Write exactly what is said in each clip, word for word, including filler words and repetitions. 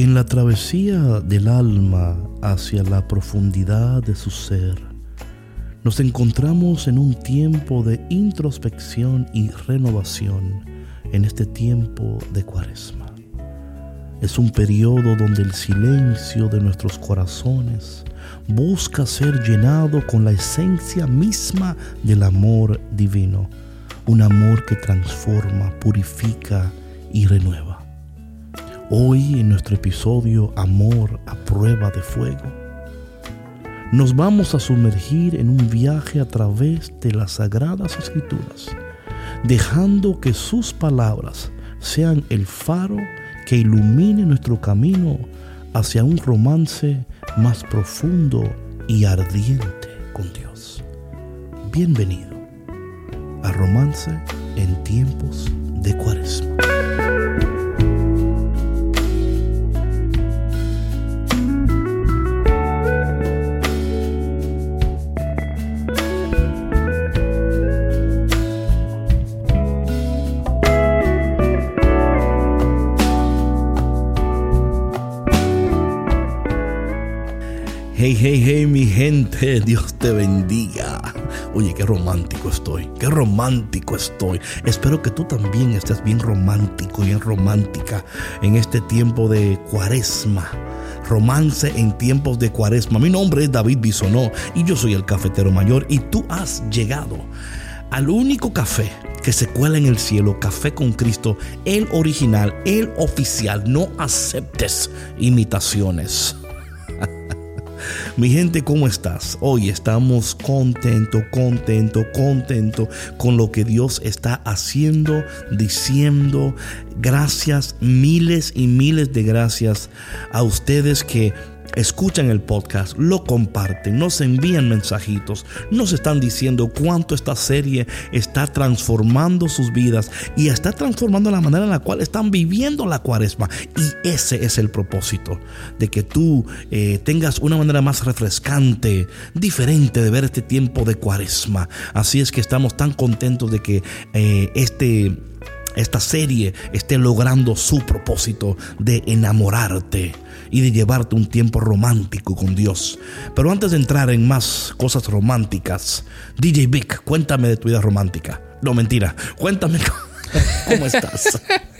En la travesía del alma hacia la profundidad de su ser, nos encontramos en un tiempo de introspección y renovación en este tiempo de Cuaresma. Es un periodo donde el silencio de nuestros corazones busca ser llenado con la esencia misma del amor divino, un amor que transforma, purifica y renueva. Hoy en nuestro episodio Amor a prueba de fuego, nos vamos a sumergir en un viaje a través de las Sagradas Escrituras, dejando que sus palabras sean el faro que ilumine nuestro camino hacia un romance más profundo y ardiente con Dios. Bienvenido a Romance en tiempos de Cuaresma. Hey, hey, hey, mi gente, Dios te bendiga. Oye, qué romántico estoy, qué romántico estoy. Espero que tú también estés bien romántico, bien romántica en este tiempo de Cuaresma. Romance en tiempos de Cuaresma. Mi nombre es David Bisonó y yo soy el cafetero mayor y tú has llegado al único café que se cuela en el cielo, Café con Cristo, el original, el oficial. No aceptes imitaciones. Mi gente, ¿cómo estás? Hoy estamos contentos, contentos, contentos con lo que Dios está haciendo, diciendo. Gracias, miles y miles de gracias a ustedes que escuchan el podcast, lo comparten, nos envían mensajitos, nos están diciendo cuánto esta serie está transformando sus vidas y está transformando la manera en la cual están viviendo la Cuaresma. Y ese es el propósito, de que tú eh, tengas una manera más refrescante, diferente de ver este tiempo de Cuaresma. Así es que estamos tan contentos de que eh, este... esta serie esté logrando su propósito de enamorarte y de llevarte un tiempo romántico con Dios. Pero antes de entrar en más cosas románticas, D J Vic, cuéntame de tu vida romántica. No, mentira, cuéntame cómo estás.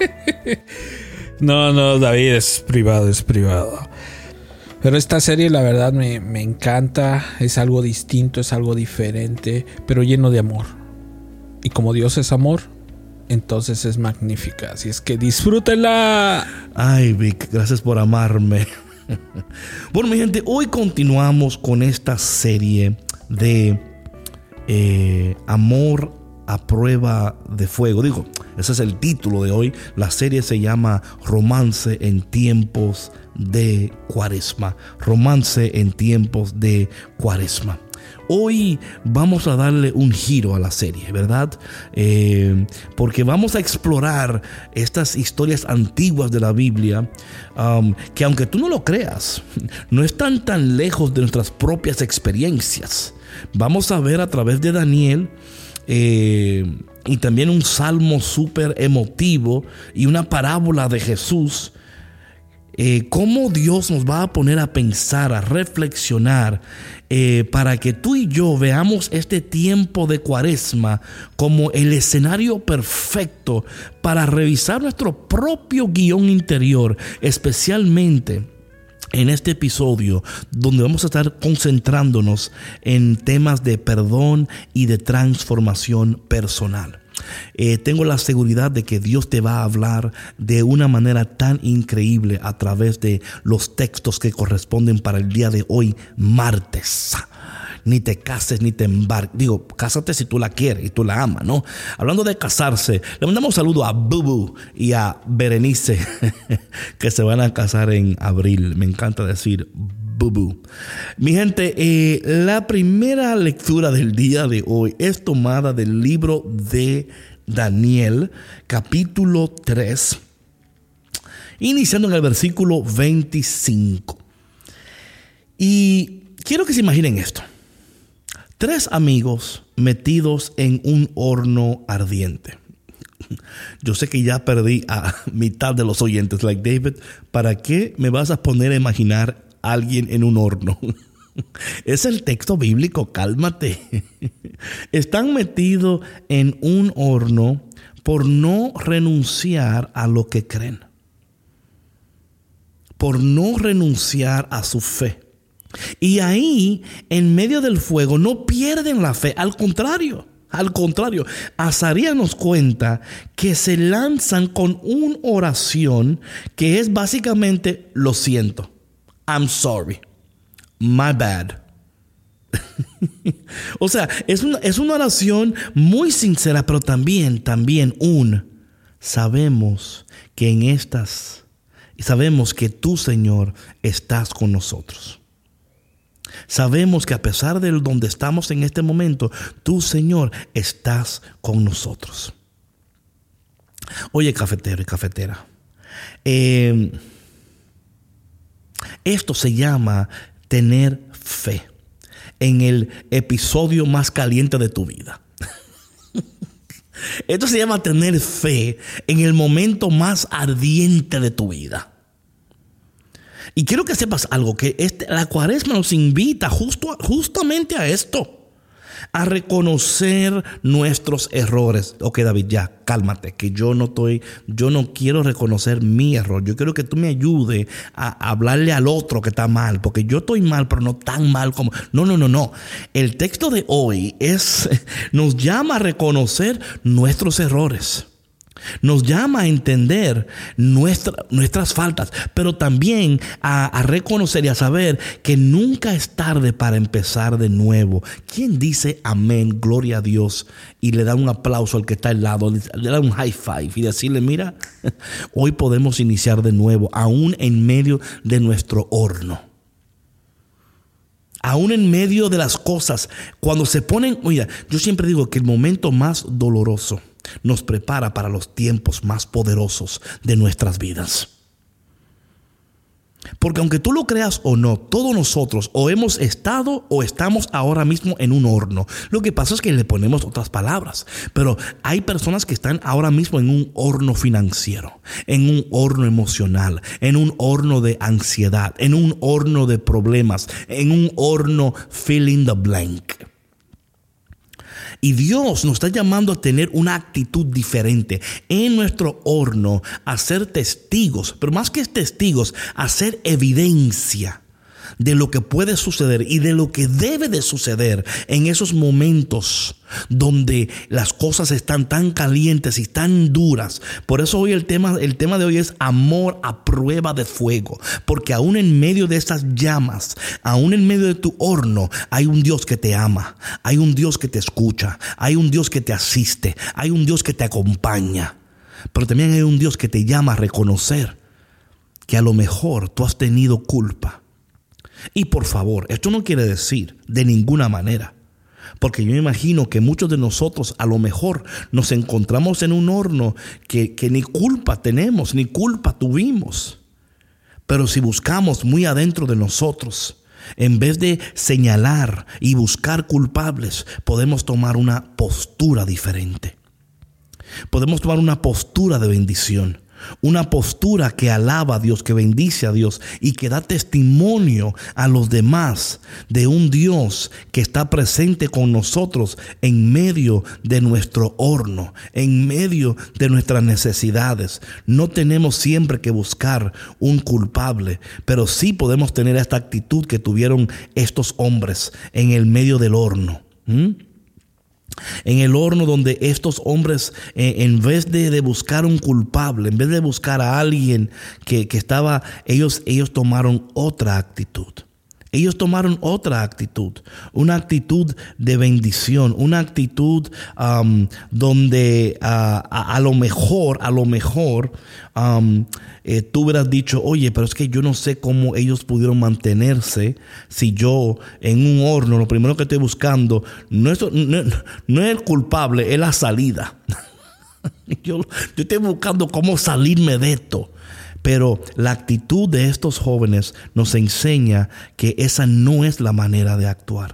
No, no, David, es privado, es privado. Pero esta serie la verdad me, me encanta. Es algo distinto, es algo diferente, pero lleno de amor. Y como Dios es amor, entonces es magnífica. Así es que disfrútenla. Ay, Vic, gracias por amarme. Bueno, mi gente, hoy continuamos con esta serie de eh, Amor a prueba de fuego. Digo, ese es el título de hoy. La serie se llama Romance en tiempos de Cuaresma. Romance en tiempos de Cuaresma. Hoy vamos a darle un giro a la serie, ¿verdad? Eh, porque vamos a explorar estas historias antiguas de la Biblia, um, que aunque tú no lo creas, no están tan lejos de nuestras propias experiencias. Vamos a ver a través de Daniel eh, y también un salmo súper emotivo y una parábola de Jesús, Eh, cómo Dios nos va a poner a pensar, a reflexionar, eh, para que tú y yo veamos este tiempo de Cuaresma como el escenario perfecto para revisar nuestro propio guión interior, especialmente en este episodio donde vamos a estar concentrándonos en temas de perdón y de transformación personal. Eh, tengo la seguridad de que Dios te va a hablar de una manera tan increíble a través de los textos que corresponden para el día de hoy, martes. Ni te cases ni te embarques. Digo, cásate si tú la quieres y tú la amas, ¿no? Hablando de casarse, le mandamos un saludo a Bubu y a Berenice que se van a casar en abril. Me encanta decir Bubu. Mi gente, eh, la primera lectura del día de hoy es tomada del libro de Daniel, capítulo tres, iniciando en el versículo veinticinco. Y quiero que se imaginen esto. Tres amigos metidos en un horno ardiente. Yo sé que ya perdí a mitad de los oyentes. Like, David, ¿para qué me vas a poner a imaginar a alguien en un horno? Es el texto bíblico, cálmate. Están metidos en un horno por no renunciar a lo que creen, por no renunciar a su fe. Y ahí, en medio del fuego, no pierden la fe. Al contrario, al contrario, Azarías nos cuenta que se lanzan con una oración que es básicamente: lo siento, I'm sorry, my bad. O sea, es una, es una oración muy sincera, pero también, también un sabemos que en estas, sabemos que tú, Señor, estás con nosotros. Sabemos que a pesar de donde estamos en este momento, tú, Señor, estás con nosotros. Oye, cafetero y cafetera, eh, esto se llama tener fe en el episodio más caliente de tu vida. Esto se llama tener fe en el momento más ardiente de tu vida. Y quiero que sepas algo, que este, la Cuaresma nos invita justo, justamente a esto, a reconocer nuestros errores. Ok, David, ya, cálmate, que yo no estoy, yo no quiero reconocer mi error. Yo quiero que tú me ayudes a hablarle al otro que está mal, porque yo estoy mal, pero no tan mal como... No, no, no, no. El texto de hoy es, nos llama a reconocer nuestros errores. Nos llama a entender nuestra, nuestras faltas, pero también a, a reconocer y a saber que nunca es tarde para empezar de nuevo. ¿Quién dice amén, gloria a Dios, y le da un aplauso al que está al lado, le da un high five y decirle: mira, hoy podemos iniciar de nuevo, aún en medio de nuestro horno? Aún en medio de las cosas, cuando se ponen... Oiga, yo siempre digo que el momento más doloroso nos prepara para los tiempos más poderosos de nuestras vidas. Porque aunque tú lo creas o no, todos nosotros o hemos estado o estamos ahora mismo en un horno. Lo que pasa es que le ponemos otras palabras. Pero hay personas que están ahora mismo en un horno financiero, en un horno emocional, en un horno de ansiedad, en un horno de problemas, en un horno fill in the blank. Y Dios nos está llamando a tener una actitud diferente en nuestro horno, a ser testigos, pero más que testigos, a ser evidencia de lo que puede suceder y de lo que debe de suceder en esos momentos donde las cosas están tan calientes y tan duras. Por eso hoy el tema, el tema de hoy es amor a prueba de fuego, porque aún en medio de esas llamas, aún en medio de tu horno, hay un Dios que te ama, hay un Dios que te escucha, hay un Dios que te asiste, hay un Dios que te acompaña, pero también hay un Dios que te llama a reconocer que a lo mejor tú has tenido culpa. Y por favor, esto no quiere decir de ninguna manera, porque yo me imagino que muchos de nosotros a lo mejor nos encontramos en un horno que, que ni culpa tenemos, ni culpa tuvimos. Pero si buscamos muy adentro de nosotros, en vez de señalar y buscar culpables, podemos tomar una postura diferente. Podemos tomar una postura de bendición. Una postura que alaba a Dios, que bendice a Dios y que da testimonio a los demás de un Dios que está presente con nosotros en medio de nuestro horno, en medio de nuestras necesidades. No tenemos siempre que buscar un culpable, pero sí podemos tener esta actitud que tuvieron estos hombres en el medio del horno. ¿Mm? En el horno donde estos hombres, eh, en vez de, de buscar un culpable, en vez de buscar a alguien que, que estaba, ellos, ellos tomaron otra actitud. Ellos tomaron otra actitud, una actitud de bendición, una actitud um, donde uh, a, a lo mejor, a lo mejor um, eh, tú hubieras dicho: oye, pero es que yo no sé cómo ellos pudieron mantenerse si yo en un horno lo primero que estoy buscando no es, no, no es el culpable, es la salida. yo, yo estoy buscando cómo salirme de esto. Pero la actitud de estos jóvenes nos enseña que esa no es la manera de actuar.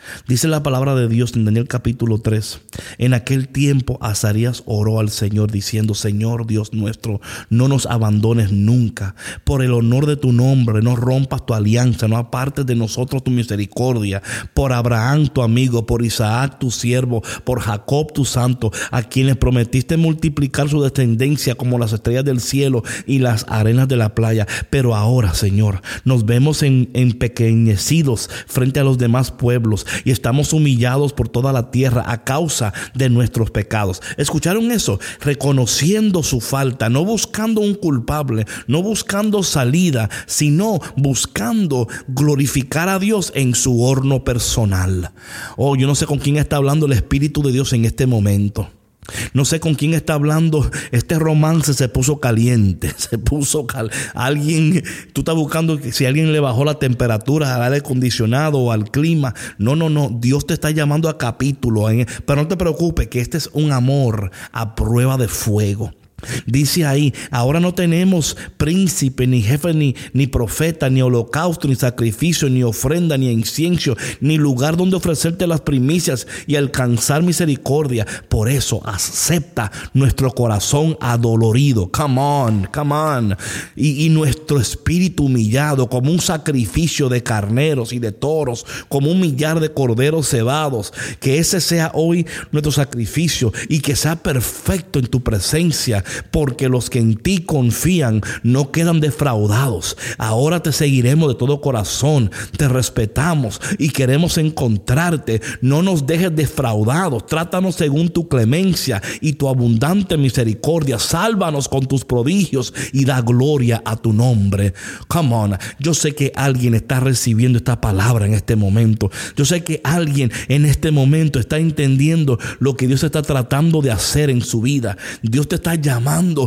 Dice la palabra de Dios en Daniel capítulo tres. En aquel tiempo Azarías oró al Señor diciendo: Señor Dios nuestro, no nos abandones nunca. Por el honor de tu nombre, no rompas tu alianza, no apartes de nosotros tu misericordia. Por Abraham tu amigo, por Isaac tu siervo, por Jacob tu santo, a quienes prometiste multiplicar su descendencia como las estrellas del cielo y las arenas de la playa. Pero ahora, Señor, nos vemos en, empequeñecidos frente a los demás pueblos y estamos humillados por toda la tierra a causa de nuestros pecados. ¿Escucharon eso? Reconociendo su falta, no buscando un culpable, no buscando salida, sino buscando glorificar a Dios en su horno personal. Oh, yo no sé con quién está hablando el Espíritu de Dios en este momento. No sé con quién está hablando. Este romance se puso caliente. Se puso cal... Alguien, tú estás buscando que si alguien le bajó la temperatura al aire acondicionado o al clima. No, no, no. Dios te está llamando a capítulo. ¿eh? Pero no te preocupes, que este es un amor a prueba de fuego. Dice ahí: ahora no tenemos príncipe, ni jefe, ni, ni profeta, ni holocausto, ni sacrificio, ni ofrenda, ni incienso, ni lugar donde ofrecerte las primicias y alcanzar misericordia. Por eso acepta nuestro corazón adolorido. Come on, come on. Y, y nuestro espíritu humillado como un sacrificio de carneros y de toros, como un millar de corderos cebados. Que ese sea hoy nuestro sacrificio y que sea perfecto en tu presencia. Porque los que en ti confían no quedan defraudados. Ahora te seguiremos de todo corazón, te respetamos y queremos encontrarte. No nos dejes defraudados, trátanos según tu clemencia y tu abundante misericordia. Sálvanos con tus prodigios y da gloria a tu nombre. Come on, yo sé que alguien está recibiendo esta palabra en este momento. Yo sé que alguien en este momento está entendiendo lo que Dios está tratando de hacer en su vida. Dios te está llamando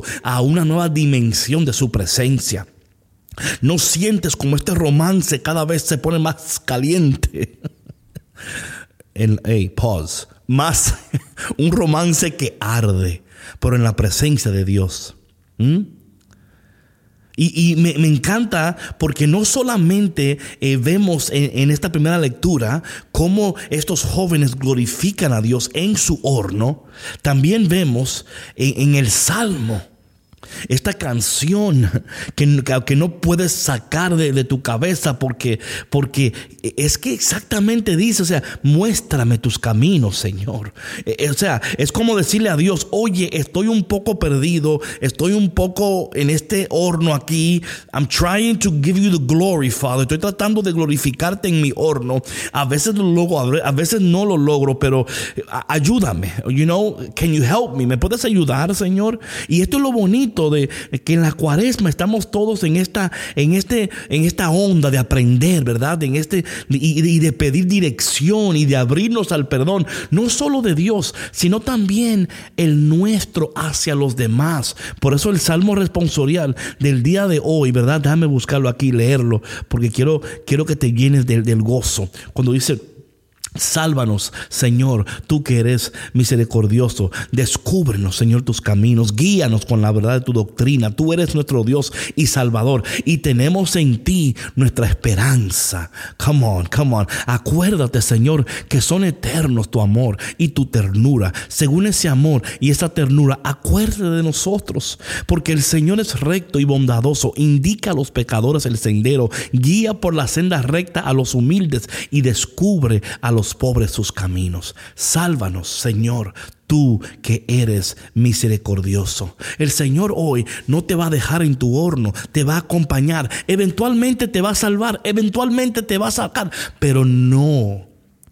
a una nueva dimensión de su presencia. No sientes como este romance cada vez se pone más caliente. El, hey, pause. Más un romance que arde, pero en la presencia de Dios. ¿Mm? Y, y me, me encanta porque no solamente eh, vemos en, en esta primera lectura cómo estos jóvenes glorifican a Dios en su horno, también vemos en, en el Salmo esta canción que, que no puedes sacar de, de tu cabeza porque, porque es que exactamente dice, o sea, muéstrame tus caminos, Señor. O sea, es como decirle a Dios: oye, estoy un poco perdido, estoy un poco en este horno aquí. I'm trying to give you the glory, Father. Estoy tratando de glorificarte en mi horno. A veces lo logro, a veces no lo logro, pero ayúdame. You know, can you help me? ¿Me puedes ayudar, Señor? Y esto es lo bonito de que en la cuaresma estamos todos en esta, en este, en esta onda de aprender, ¿verdad? En este, y, y de pedir dirección y de abrirnos al perdón, no solo de Dios, sino también el nuestro hacia los demás. Por eso el salmo responsorial del día de hoy, ¿verdad? Déjame buscarlo aquí y leerlo, porque quiero, quiero que te llenes del, del gozo. Cuando dice: sálvanos, Señor, tú que eres misericordioso. Descúbrenos, Señor, tus caminos. Guíanos con la verdad de tu doctrina. Tú eres nuestro Dios y Salvador, y tenemos en ti nuestra esperanza. Come on, come on. Acuérdate, Señor, que son eternos tu amor y tu ternura. Según ese amor y esa ternura, acuérdate de nosotros, porque el Señor es recto y bondadoso. Indica a los pecadores el sendero. Guía por la senda recta a los humildes y descubre a los pobres sus caminos. Sálvanos, Señor, tú que eres misericordioso. El Señor hoy no te va a dejar en tu horno, te va a acompañar. Eventualmente te va a salvar, eventualmente te va a sacar, pero no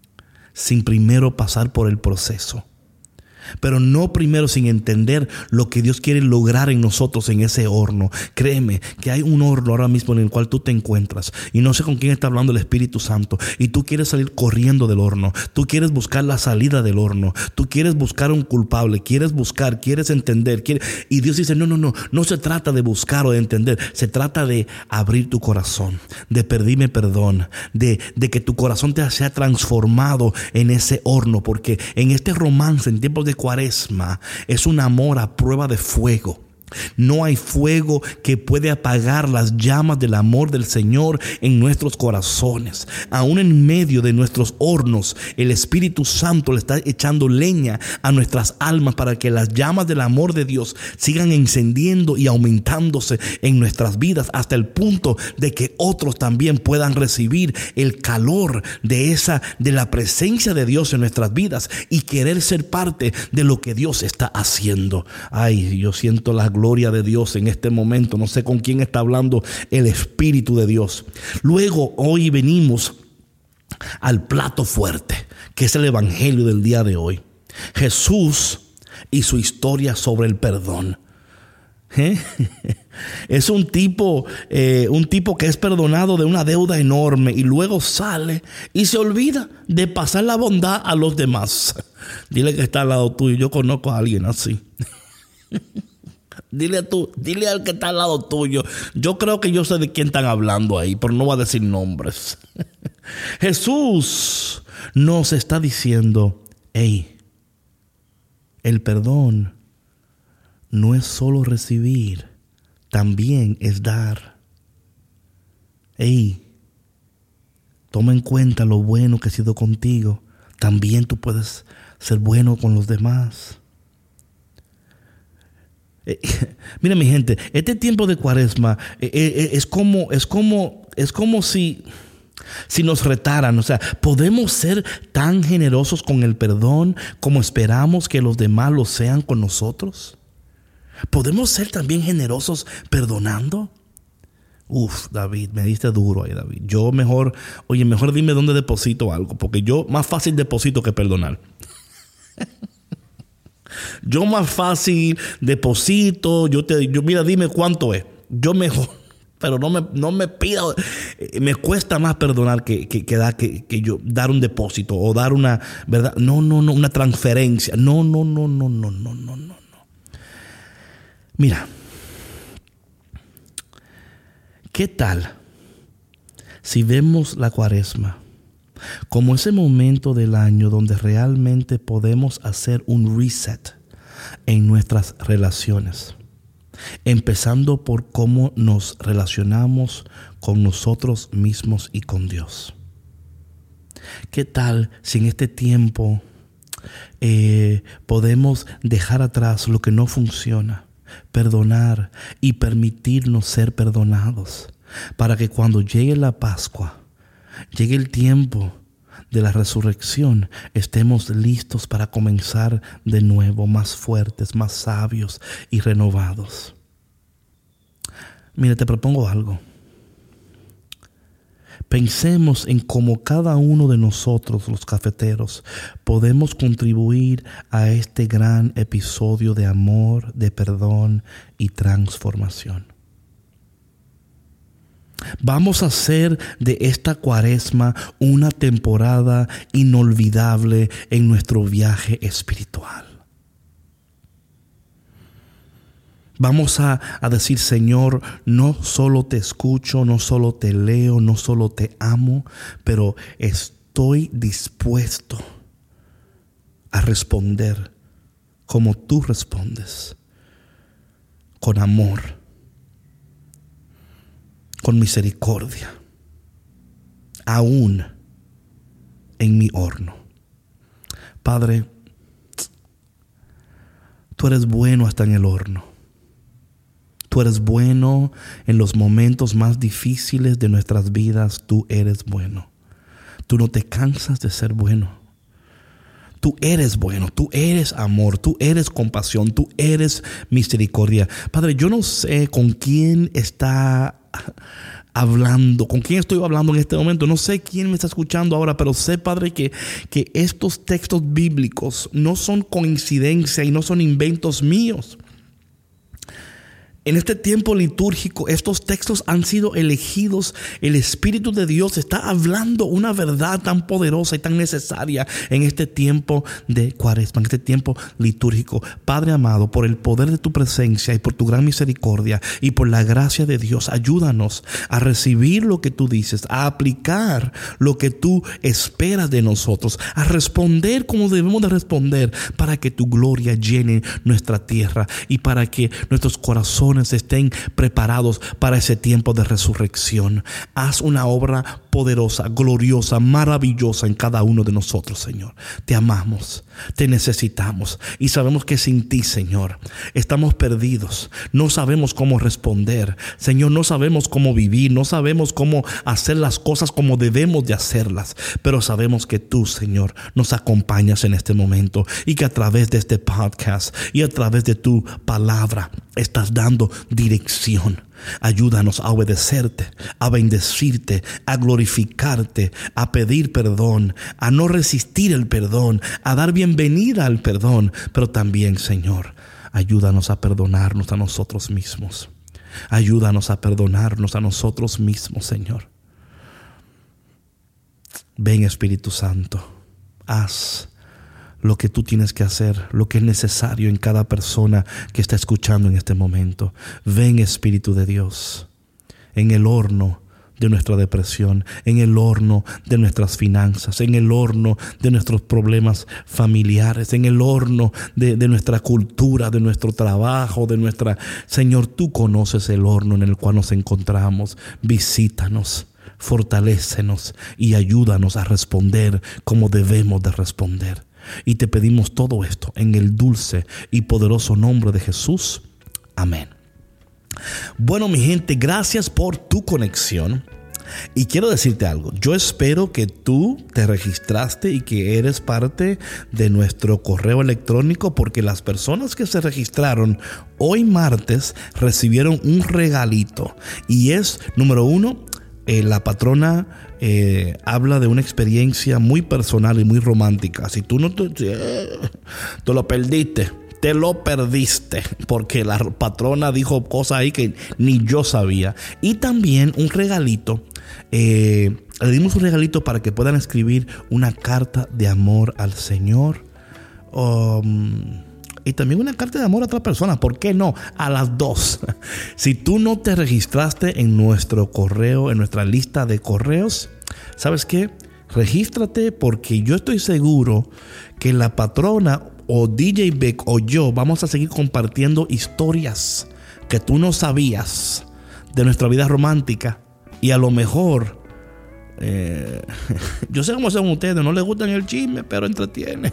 sin primero pasar por el proceso. Pero no primero sin entender lo que Dios quiere lograr en nosotros en ese horno. Créeme que hay un horno ahora mismo en el cual tú te encuentras, y no sé con quién está hablando el Espíritu Santo, y tú quieres salir corriendo del horno. Tú quieres buscar la salida del horno. Tú quieres buscar un culpable. Quieres buscar, quieres entender. Quieres... Y Dios dice: no, no, no. No se trata de buscar o de entender. Se trata de abrir tu corazón, de pedirme perdón, de, de que tu corazón te sea transformado en ese horno. Porque en este romance, en tiempos de Cuaresma, es un amor a prueba de fuego. No hay fuego que puede apagar las llamas del amor del Señor en nuestros corazones. Aún en medio de nuestros hornos, el Espíritu Santo le está echando leña a nuestras almas para que las llamas del amor de Dios sigan encendiendo y aumentándose en nuestras vidas hasta el punto de que otros también puedan recibir el calor de esa, de la presencia de Dios en nuestras vidas y querer ser parte de lo que Dios está haciendo. Ay, yo siento la gloria de Dios en este momento. No sé con quién está hablando el Espíritu de Dios. Luego, hoy venimos al plato fuerte, que es el evangelio del día de hoy. Jesús y su historia sobre el perdón. ¿Eh? Es un tipo, eh, un tipo que es perdonado de una deuda enorme y luego sale y se olvida de pasar la bondad a los demás. Dile que está al lado tuyo. Yo conozco a alguien así. Dile a tú, dile al que está al lado tuyo. Yo creo que yo sé de quién están hablando ahí, pero no voy a decir nombres. Jesús nos está diciendo: hey, el perdón no es solo recibir, también es dar. Hey, toma en cuenta lo bueno que he sido contigo. También tú puedes ser bueno con los demás. Eh, mira, mi gente, este tiempo de Cuaresma eh, eh, es como, es como, es como si, si nos retaran. O sea, podemos ser tan generosos con el perdón como esperamos que los demás lo sean con nosotros. Podemos ser también generosos perdonando. Uf, David, me diste duro ahí, David. Yo mejor, oye, mejor dime dónde deposito algo, porque yo más fácil deposito que perdonar. Yo más fácil deposito, yo te, yo mira, dime cuánto es. Yo mejor, pero no me, no me pida. Me cuesta más perdonar que, que, que, da, que, que yo dar un depósito o dar una, ¿verdad? No, no, no, una transferencia. No, no, no, no, no, no, no, no. Mira, ¿qué tal si vemos la Cuaresma como ese momento del año donde realmente podemos hacer un reset en nuestras relaciones? Empezando por cómo nos relacionamos con nosotros mismos y con Dios. ¿Qué tal si en este tiempo eh, podemos dejar atrás lo que no funciona? Perdonar y permitirnos ser perdonados, para que cuando llegue la Pascua, llegue el tiempo de la resurrección, estemos listos para comenzar de nuevo, más fuertes, más sabios y renovados. Mira, te propongo algo. Pensemos en cómo cada uno de nosotros, los cafeteros, podemos contribuir a este gran episodio de amor, de perdón y transformación. Vamos a hacer de esta Cuaresma una temporada inolvidable en nuestro viaje espiritual. Vamos a, a decir: Señor, no solo te escucho, no solo te leo, no solo te amo, pero estoy dispuesto a responder como tú respondes, con amor, con misericordia, aún en mi horno. Padre, tú eres bueno hasta en el horno. Tú eres bueno en los momentos más difíciles de nuestras vidas. Tú eres bueno. Tú no te cansas de ser bueno. Tú eres bueno, tú eres amor, tú eres compasión, tú eres misericordia. Padre, yo no sé con quién está hablando, con quién estoy hablando en este momento. No sé quién me está escuchando ahora, pero sé, Padre, que, que estos textos bíblicos no son coincidencia y no son inventos míos. En este tiempo litúrgico, estos textos han sido elegidos. El Espíritu de Dios está hablando una verdad tan poderosa y tan necesaria en este tiempo de Cuaresma, en este tiempo litúrgico. Padre amado, por el poder de tu presencia y por tu gran misericordia y por la gracia de Dios, ayúdanos a recibir lo que tú dices, a aplicar lo que tú esperas de nosotros, a responder como debemos de responder para que tu gloria llene nuestra tierra y para que nuestros corazones estén preparados para ese tiempo de resurrección. Haz una obra poderosa, gloriosa, maravillosa en cada uno de nosotros, Señor. Te amamos, te necesitamos y sabemos que sin ti, Señor, estamos perdidos. No sabemos cómo responder, Señor, no sabemos cómo vivir, no sabemos cómo hacer las cosas como debemos de hacerlas, pero sabemos que tú, Señor, nos acompañas en este momento y que a través de este podcast y a través de tu palabra estás dando dirección. Ayúdanos a obedecerte, a bendecirte, a glorificarte, a pedir perdón, a no resistir el perdón, a dar bienvenida al perdón, pero también, Señor, ayúdanos a perdonarnos a nosotros mismos. Ayúdanos a perdonarnos a nosotros mismos, Señor. Ven, Espíritu Santo, haz lo que tú tienes que hacer, lo que es necesario en cada persona que está escuchando en este momento. Ven, Espíritu de Dios, en el horno de nuestra depresión, en el horno de nuestras finanzas, en el horno de nuestros problemas familiares, en el horno de, de nuestra cultura, de nuestro trabajo, de nuestra... Señor, tú conoces el horno en el cual nos encontramos. Visítanos, fortalécenos y ayúdanos a responder como debemos de responder. Y te pedimos todo esto en el dulce y poderoso nombre de Jesús. Amén. Bueno, mi gente, gracias por tu conexión. Y quiero decirte algo. Yo espero que tú te registraste y que eres parte de nuestro correo electrónico, porque las personas que se registraron hoy martes recibieron un regalito. Y es, número uno, Eh, la patrona eh, habla de una experiencia muy personal y muy romántica. Si tú no te, eh, te lo perdiste, te lo perdiste, porque la patrona dijo cosas ahí que ni yo sabía. Y también un regalito. Eh, le dimos un regalito para que puedan escribir una carta de amor al Señor. Um, Y también una carta de amor a otra persona. ¿Por qué no? A las dos. Si tú no te registraste en nuestro correo, en nuestra lista de correos, ¿sabes qué? Regístrate, porque yo estoy seguro que la patrona o D J Beck o yo vamos a seguir compartiendo historias que tú no sabías de nuestra vida romántica. Y a lo mejor, eh, yo sé cómo son ustedes, no les gustan el chisme, pero entretiene.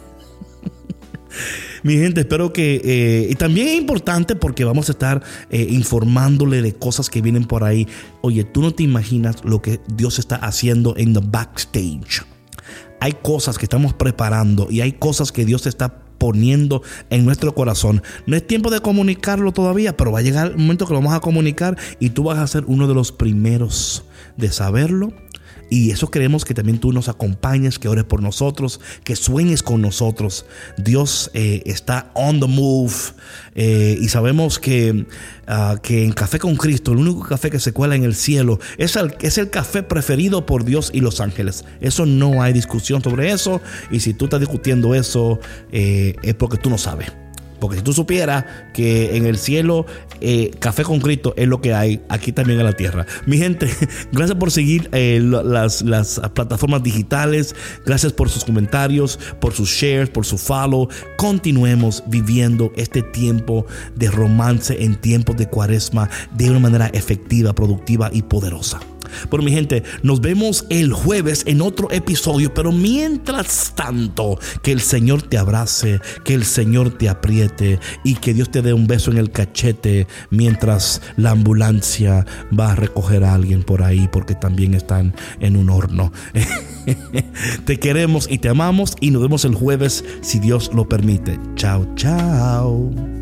Mi gente, espero que... Eh, y también es importante porque vamos a estar eh, informándole de cosas que vienen por ahí. Oye, tú no te imaginas lo que Dios está haciendo en the backstage. Hay cosas que estamos preparando y hay cosas que Dios está poniendo en nuestro corazón. No es tiempo de comunicarlo todavía, pero va a llegar el momento que lo vamos a comunicar y tú vas a ser uno de los primeros de saberlo. Y eso queremos que también tú nos acompañes, que ores por nosotros, que sueñes con nosotros. Dios eh, está on the move eh, y sabemos que, uh, que en Café con Cristo, el único café que se cuela en el cielo es el, es el café preferido por Dios y los ángeles. Eso no hay discusión sobre eso, y si tú estás discutiendo eso eh, es porque tú no sabes. Porque si tú supieras que en el cielo eh, Café con Cristo es lo que hay aquí también en la tierra. Mi gente, gracias por seguir eh, las, las plataformas digitales. Gracias por sus comentarios, por sus shares, por su follow. Continuemos viviendo este tiempo de romance en tiempos de Cuaresma de una manera efectiva, productiva y poderosa. Bueno, mi gente, nos vemos el jueves en otro episodio. Pero mientras tanto, que el Señor te abrace, que el Señor te apriete y que Dios te dé un beso en el cachete mientras la ambulancia va a recoger a alguien por ahí, porque también están en un horno. Te queremos y te amamos, y nos vemos el jueves si Dios lo permite. Chao, chao.